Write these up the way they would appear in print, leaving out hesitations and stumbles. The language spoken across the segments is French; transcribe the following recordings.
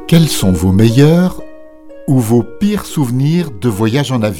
Quels sont vos meilleurs ou vos pires souvenirs de voyage en avion ?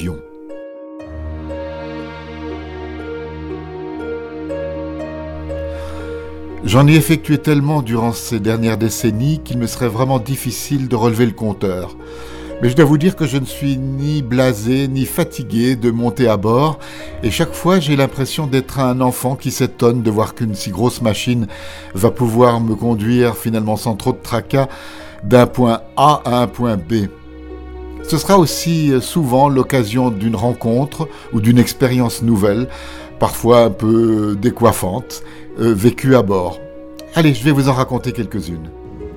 J'en ai effectué tellement durant ces dernières décennies qu'il me serait vraiment difficile de relever le compteur. Mais je dois vous dire que je ne suis ni blasé ni fatigué de monter à bord et chaque fois j'ai l'impression d'être un enfant qui s'étonne de voir qu'une si grosse machine va pouvoir me conduire finalement sans trop de tracas d'un point A à un point B. Ce sera aussi souvent l'occasion d'une rencontre ou d'une expérience nouvelle, parfois un peu décoiffante, vécue à bord. Allez, je vais vous en raconter quelques-unes.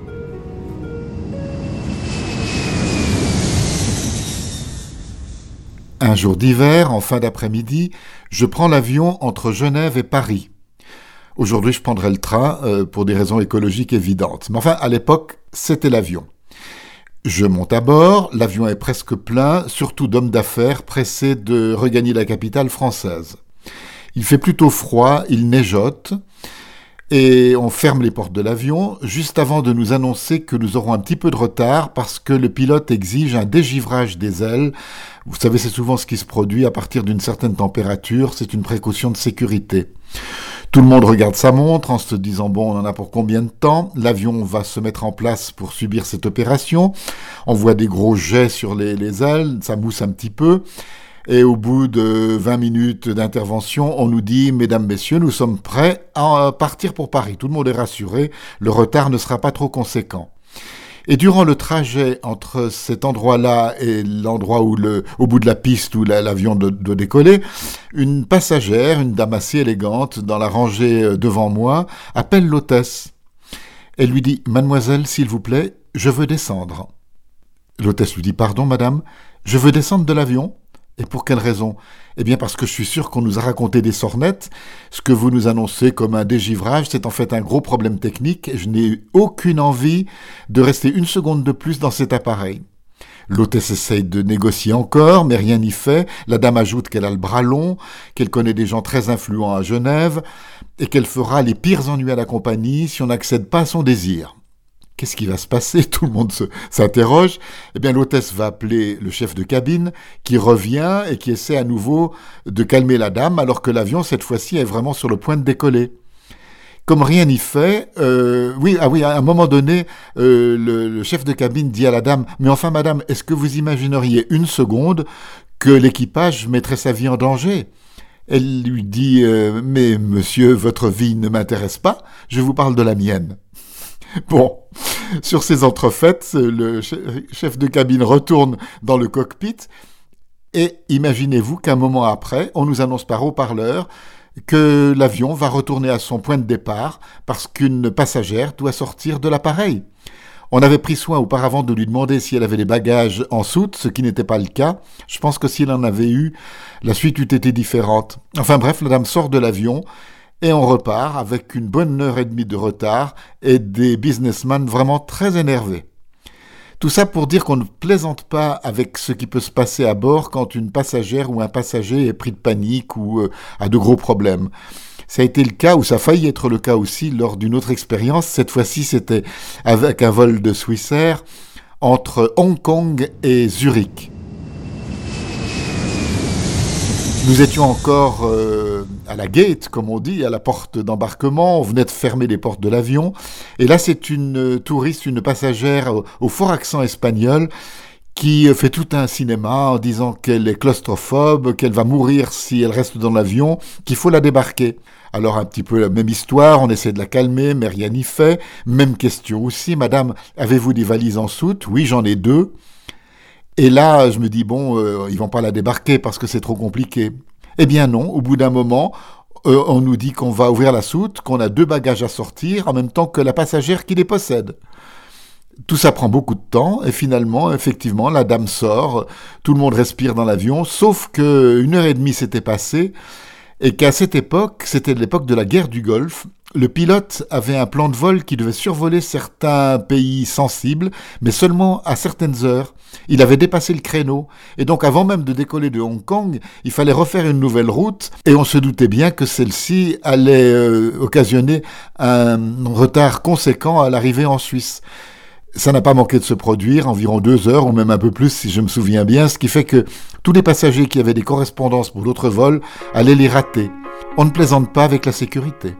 Un jour d'hiver, en fin d'après-midi, je prends l'avion entre Genève et Paris. Aujourd'hui, je prendrai le train pour des raisons écologiques évidentes. Mais enfin, à l'époque, c'était l'avion. Je monte à bord, l'avion est presque plein, surtout d'hommes d'affaires pressés de regagner la capitale française. Il fait plutôt froid, il neigeote, et on ferme les portes de l'avion juste avant de nous annoncer que nous aurons un petit peu de retard parce que le pilote exige un dégivrage des ailes. Vous savez, c'est souvent ce qui se produit à partir d'une certaine température, c'est une précaution de sécurité. Tout le monde regarde sa montre en se disant « bon, on en a pour combien de temps ?» L'avion va se mettre en place pour subir cette opération. On voit des gros jets sur les ailes, ça mousse un petit peu. Et au bout de 20 minutes d'intervention, on nous dit « Mesdames, Messieurs, nous sommes prêts à partir pour Paris. » Tout le monde est rassuré, le retard ne sera pas trop conséquent. Et durant le trajet entre cet endroit-là et l'endroit où au bout de la piste où l'avion doit décoller, une passagère, une dame assez élégante, dans la rangée devant moi, appelle l'hôtesse. Elle lui dit « Mademoiselle, s'il vous plaît, je veux descendre. » L'hôtesse lui dit « Pardon, madame, je veux descendre de l'avion ?» Et pour quelle raison ? Eh bien parce que je suis sûr qu'on nous a raconté des sornettes. Ce que vous nous annoncez comme un dégivrage, c'est en fait un gros problème technique et je n'ai aucune envie de rester une seconde de plus dans cet appareil. L'hôtesse essaye de négocier encore, mais rien n'y fait. La dame ajoute qu'elle a le bras long, qu'elle connaît des gens très influents à Genève et qu'elle fera les pires ennuis à la compagnie si on n'accède pas à son désir. Qu'est-ce qui va se passer ? Tout le monde s'interroge. Eh bien, l'hôtesse va appeler le chef de cabine qui revient et qui essaie à nouveau de calmer la dame alors que l'avion, cette fois-ci, est vraiment sur le point de décoller. Comme rien n'y fait, à un moment donné, le chef de cabine dit à la dame « Mais enfin, madame, est-ce que vous imagineriez une seconde que l'équipage mettrait sa vie en danger ?» Elle lui dit « Mais monsieur, votre vie ne m'intéresse pas, je vous parle de la mienne. » Bon, sur ces entrefaites, le chef de cabine retourne dans le cockpit et imaginez-vous qu'un moment après, on nous annonce par haut-parleur que l'avion va retourner à son point de départ parce qu'une passagère doit sortir de l'appareil. On avait pris soin auparavant de lui demander si elle avait des bagages en soute, ce qui n'était pas le cas. Je pense que s'il en avait eu, la suite eût été différente. Enfin bref, la dame sort de l'avion et on repart avec une bonne heure et demie de retard et des businessmen vraiment très énervés. Tout ça pour dire qu'on ne plaisante pas avec ce qui peut se passer à bord quand une passagère ou un passager est pris de panique ou a de gros problèmes. Ça a été le cas, ou ça a failli être le cas aussi lors d'une autre expérience. Cette fois-ci, c'était avec un vol de Swissair entre Hong Kong et Zurich. Nous étions encore à la gate, comme on dit, à la porte d'embarquement. On venait de fermer les portes de l'avion. Et là, c'est une touriste, une passagère au fort accent espagnol qui fait tout un cinéma en disant qu'elle est claustrophobe, qu'elle va mourir si elle reste dans l'avion, qu'il faut la débarquer. Alors un petit peu la même histoire, on essaie de la calmer, mais rien n'y fait. Même question aussi, madame, avez-vous des valises en soute ? Oui, j'en ai 2. Et là, je me dis, ils vont pas la débarquer parce que c'est trop compliqué. Eh bien non, au bout d'un moment, on nous dit qu'on va ouvrir la soute, qu'on a 2 bagages à sortir, en même temps que la passagère qui les possède. Tout ça prend beaucoup de temps, et finalement, effectivement, la dame sort, tout le monde respire dans l'avion, sauf qu'une heure et demie s'était passée, et qu'à cette époque, c'était l'époque de la guerre du Golfe, le pilote avait un plan de vol qui devait survoler certains pays sensibles, mais seulement à certaines heures. Il avait dépassé le créneau, et donc avant même de décoller de Hong Kong, il fallait refaire une nouvelle route, et on se doutait bien que celle-ci allait occasionner un retard conséquent à l'arrivée en Suisse. Ça n'a pas manqué de se produire, environ 2 heures, ou même un peu plus si je me souviens bien, ce qui fait que tous les passagers qui avaient des correspondances pour d'autres vols allaient les rater. On ne plaisante pas avec la sécurité.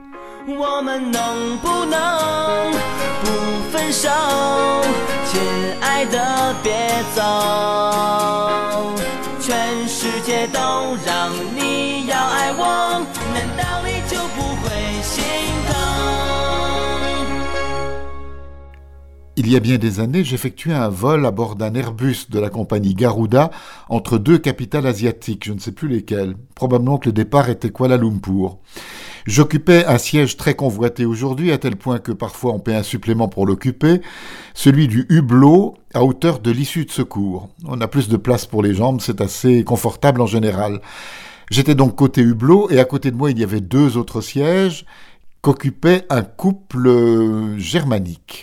Il y a bien des années, j'effectuais un vol à bord d'un Airbus de la compagnie Garuda entre 2 capitales asiatiques, je ne sais plus lesquelles. Probablement que le départ était Kuala Lumpur. J'occupais un siège très convoité aujourd'hui, à tel point que parfois on paie un supplément pour l'occuper, celui du hublot à hauteur de l'issue de secours. On a plus de place pour les jambes, c'est assez confortable en général. J'étais donc côté hublot et à côté de moi il y avait 2 autres sièges qu'occupait un couple germanique.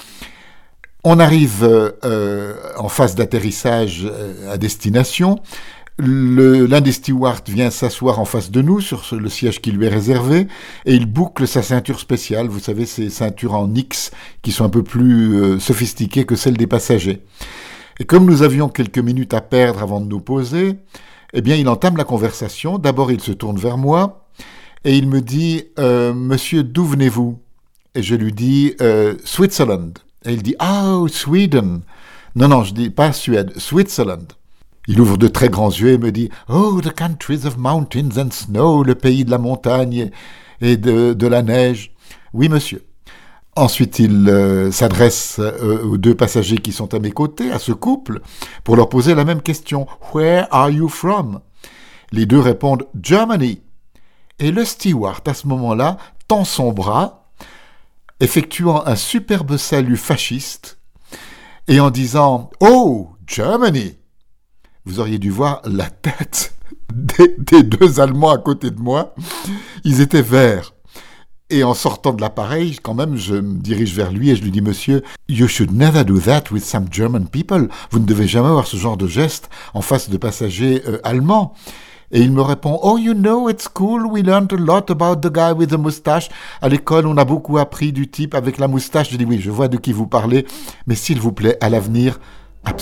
On arrive en phase d'atterrissage à destination. L'un des stewards vient s'asseoir en face de nous sur le siège qui lui est réservé et il boucle sa ceinture spéciale. Vous savez, ces ceintures en X qui sont un peu plus sophistiquées que celles des passagers. Et comme nous avions quelques minutes à perdre avant de nous poser, eh bien, il entame la conversation. D'abord, il se tourne vers moi et il me dit « Monsieur, d'où venez-vous » Et je lui dis « Switzerland ». Et il dit « Oh, Sweden !» Non, je dis pas Suède, Switzerland. Il ouvre de très grands yeux et me dit « Oh, the countries of mountains and snow », le pays de la montagne et de la neige. « Oui, monsieur. » Ensuite, il s'adresse aux 2 passagers qui sont à mes côtés, à ce couple, pour leur poser la même question. « Where are you from ?» Les 2 répondent « Germany ». Et le steward, à ce moment-là, tend son bras, effectuant un superbe salut fasciste, et en disant « Oh, Germany !» Vous auriez dû voir la tête des 2 Allemands à côté de moi. Ils étaient verts. Et en sortant de l'appareil, quand même, je me dirige vers lui et je lui dis « Monsieur, you should never do that with some German people. Vous ne devez jamais avoir ce genre de geste en face de passagers allemands. » Et il me répond « Oh, you know, at school, we learned a lot about the guy with the moustache. À l'école, on a beaucoup appris du type avec la moustache. » Je dis « Oui, je vois de qui vous parlez, mais s'il vous plaît, à l'avenir, abstenez-vous. »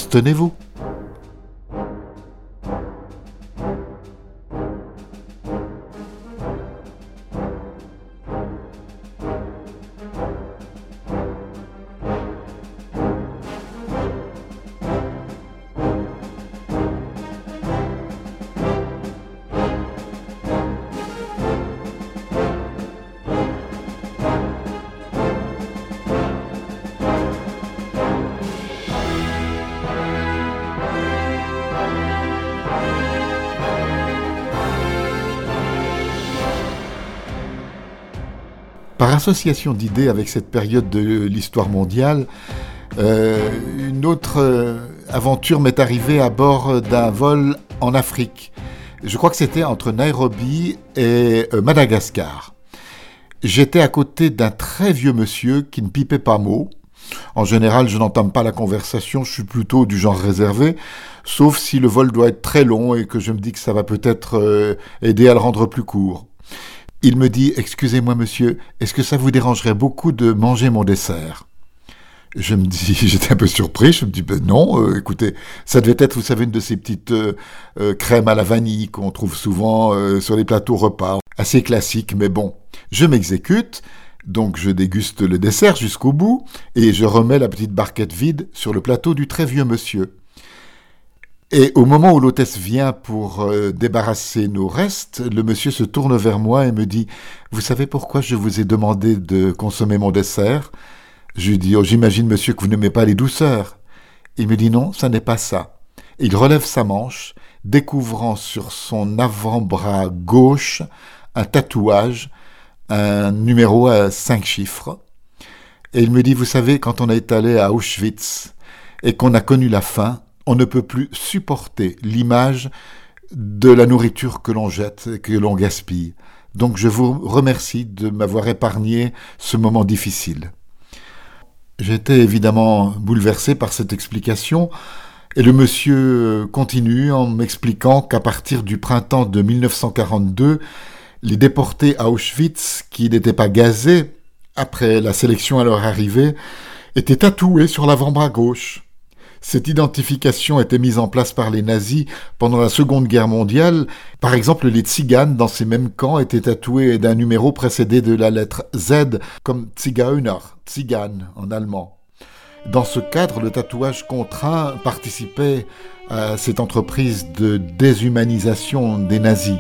Par association d'idées avec cette période de l'histoire mondiale, une autre aventure m'est arrivée à bord d'un vol en Afrique. Je crois que c'était entre Nairobi et Madagascar. J'étais à côté d'un très vieux monsieur qui ne pipait pas mot. En général, je n'entame pas la conversation, je suis plutôt du genre réservé, sauf si le vol doit être très long et que je me dis que ça va peut-être aider à le rendre plus court. Il me dit « Excusez-moi monsieur, est-ce que ça vous dérangerait beaucoup de manger mon dessert ?» Je me dis, j'étais un peu surpris, je me dis « Ben non, écoutez, ça devait être, vous savez, une de ces petites crèmes à la vanille qu'on trouve souvent sur les plateaux repas, assez classiques, mais bon. » Je m'exécute, donc je déguste le dessert jusqu'au bout et je remets la petite barquette vide sur le plateau du très vieux monsieur. Et au moment où l'hôtesse vient pour débarrasser nos restes, le monsieur se tourne vers moi et me dit « Vous savez pourquoi je vous ai demandé de consommer mon dessert ?» Je lui dis « Oh, j'imagine, monsieur, que vous n'aimez pas les douceurs. » Il me dit « Non, ça n'est pas ça. » Il relève sa manche, découvrant sur son avant-bras gauche un tatouage, un numéro à 5 chiffres. Et il me dit « Vous savez, quand on est allé à Auschwitz et qu'on a connu la faim, on ne peut plus supporter l'image de la nourriture que l'on jette, que l'on gaspille. Donc je vous remercie de m'avoir épargné ce moment difficile. » J'étais évidemment bouleversé par cette explication et le monsieur continue en m'expliquant qu'à partir du printemps de 1942, les déportés à Auschwitz, qui n'étaient pas gazés après la sélection à leur arrivée, était tatoué sur l'avant-bras gauche. Cette identification était mise en place par les nazis pendant la Seconde Guerre mondiale. Par exemple, les tziganes dans ces mêmes camps étaient tatoués d'un numéro précédé de la lettre Z, comme Zigeuner, tzigane en allemand. Dans ce cadre, le tatouage contraint participait à cette entreprise de déshumanisation des nazis.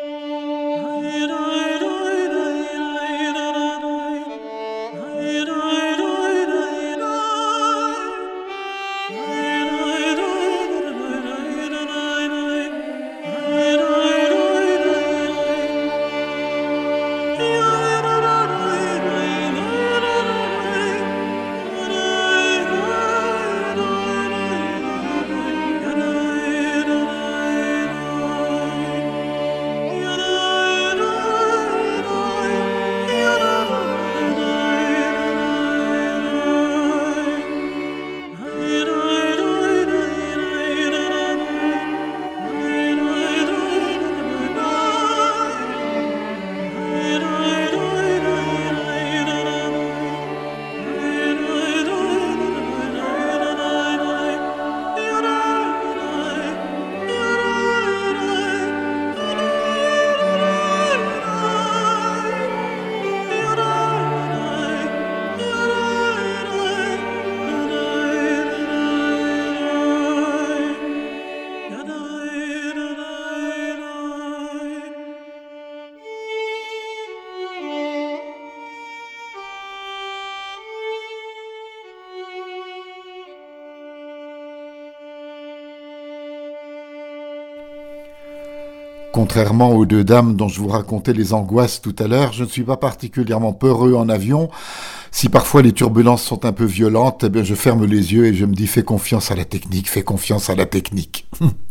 Contrairement aux deux dames dont je vous racontais les angoisses tout à l'heure, je ne suis pas particulièrement peureux en avion. Si parfois les turbulences sont un peu violentes, eh bien je ferme les yeux et je me dis fais confiance à la technique, fais confiance à la technique.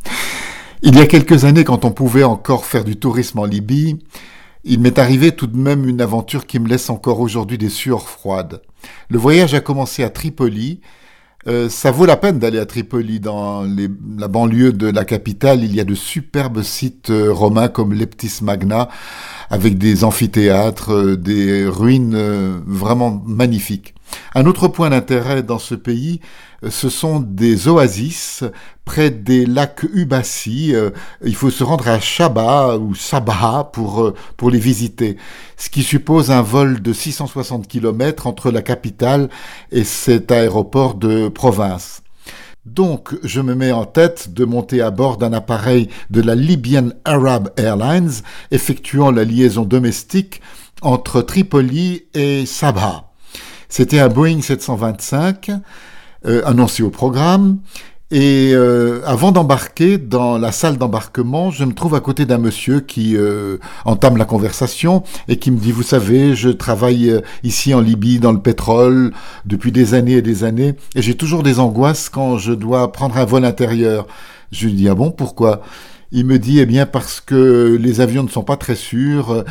Il y a quelques années, quand on pouvait encore faire du tourisme en Libye, il m'est arrivé tout de même une aventure qui me laisse encore aujourd'hui des sueurs froides. Le voyage a commencé à Tripoli. Ça vaut la peine d'aller à Tripoli. Dans la banlieue de la capitale, il y a de superbes sites romains comme l'Eptis Magna, avec des amphithéâtres, des ruines vraiment magnifiques. Un autre point d'intérêt dans ce pays, ce sont des oasis près des lacs Ubassi. Il faut se rendre à Shaba ou Sabha pour les visiter, ce qui suppose un vol de 660 km entre la capitale et cet aéroport de province. Donc, je me mets en tête de monter à bord d'un appareil de la Libyan Arab Airlines effectuant la liaison domestique entre Tripoli et Sabha. C'était un Boeing 725 annoncé au programme. Et avant d'embarquer dans la salle d'embarquement, je me trouve à côté d'un monsieur qui entame la conversation et qui me dit « Vous savez, je travaille ici en Libye dans le pétrole depuis des années et j'ai toujours des angoisses quand je dois prendre un vol intérieur. » Je lui dis « Ah bon, pourquoi ?» Il me dit, eh bien, parce que les avions ne sont pas très sûrs,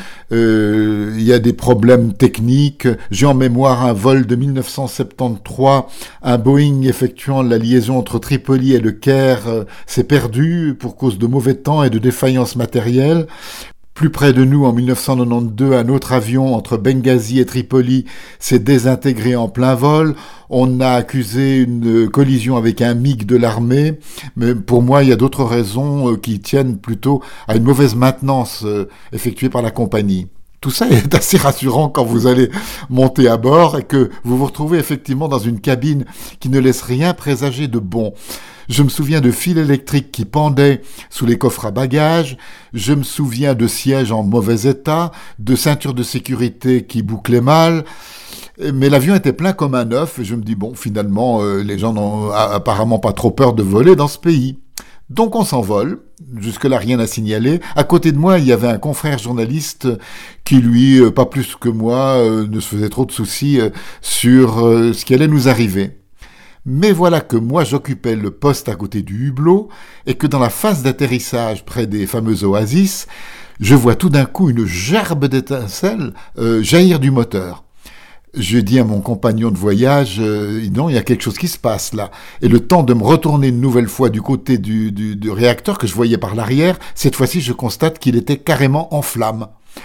il y a des problèmes techniques. J'ai en mémoire un vol de 1973, un Boeing effectuant la liaison entre Tripoli et le Caire s'est perdu pour cause de mauvais temps et de défaillances matérielles. Plus près de nous, en 1992, un autre avion entre Benghazi et Tripoli s'est désintégré en plein vol. On a accusé une collision avec un MiG de l'armée, mais pour moi, il y a d'autres raisons qui tiennent plutôt à une mauvaise maintenance effectuée par la compagnie. Tout ça est assez rassurant quand vous allez monter à bord et que vous vous retrouvez effectivement dans une cabine qui ne laisse rien présager de bon. Je me souviens de fils électriques qui pendaient sous les coffres à bagages, je me souviens de sièges en mauvais état, de ceintures de sécurité qui bouclaient mal, mais l'avion était plein comme un œuf et je me dis bon, finalement, les gens n'ont apparemment pas trop peur de voler dans ce pays. Donc on s'envole, jusque-là rien à signaler. À côté de moi, il y avait un confrère journaliste qui, lui, pas plus que moi, ne se faisait trop de soucis sur ce qui allait nous arriver. Mais voilà que moi j'occupais le poste à côté du hublot et que dans la phase d'atterrissage près des fameuses oasis, je vois tout d'un coup une gerbe d'étincelles jaillir du moteur. Je dis à mon compagnon de voyage, non, il y a quelque chose qui se passe là. Et le temps de me retourner une nouvelle fois du côté du réacteur que je voyais par l'arrière, cette fois-ci je constate qu'il était carrément en flammes.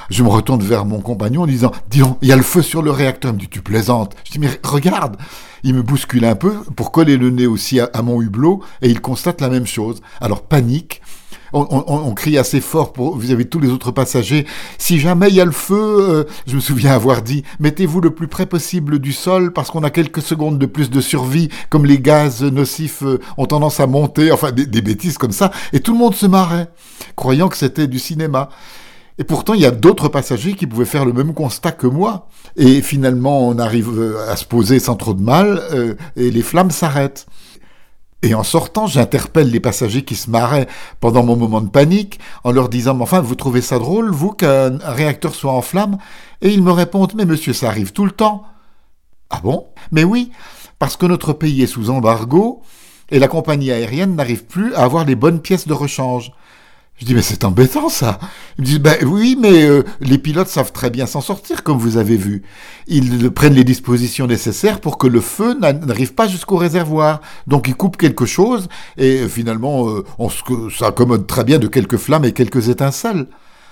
Je me retourne vers mon compagnon en disant « Dis donc, il y a le feu sur le réacteur. » Il me dit « Tu plaisantes. » Je dis « Mais regarde !» Il me bouscule un peu pour coller le nez aussi à mon hublot et il constate la même chose. Alors panique. On crie assez fort vis-à-vis de tous les autres passagers. Si jamais il y a le feu, je me souviens avoir dit, mettez-vous le plus près possible du sol parce qu'on a quelques secondes de plus de survie, comme les gaz nocifs ont tendance à monter, enfin des bêtises comme ça. Et tout le monde se marrait, croyant que c'était du cinéma. Et pourtant, il y a d'autres passagers qui pouvaient faire le même constat que moi. Et finalement, on arrive à se poser sans trop de mal et les flammes s'arrêtent. Et en sortant, j'interpelle les passagers qui se marraient pendant mon moment de panique en leur disant « Mais enfin, vous trouvez ça drôle, vous, qu'un réacteur soit en flammes ?» Et ils me répondent « Mais monsieur, ça arrive tout le temps. » Ah bon ? Mais oui, parce que notre pays est sous embargo et la compagnie aérienne n'arrive plus à avoir les bonnes pièces de rechange. Je dis, mais c'est embêtant ça. Ils me disent, ben oui, mais les pilotes savent très bien s'en sortir, comme vous avez vu. Ils prennent les dispositions nécessaires pour que le feu n'arrive pas jusqu'au réservoir. Donc ils coupent quelque chose et finalement, ça accommode très bien de quelques flammes et quelques étincelles.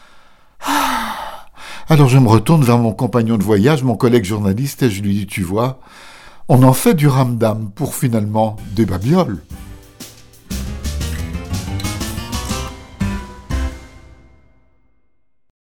Alors je me retourne vers mon compagnon de voyage, mon collègue journaliste, et je lui dis, tu vois, on en fait du ramdam pour finalement des babioles.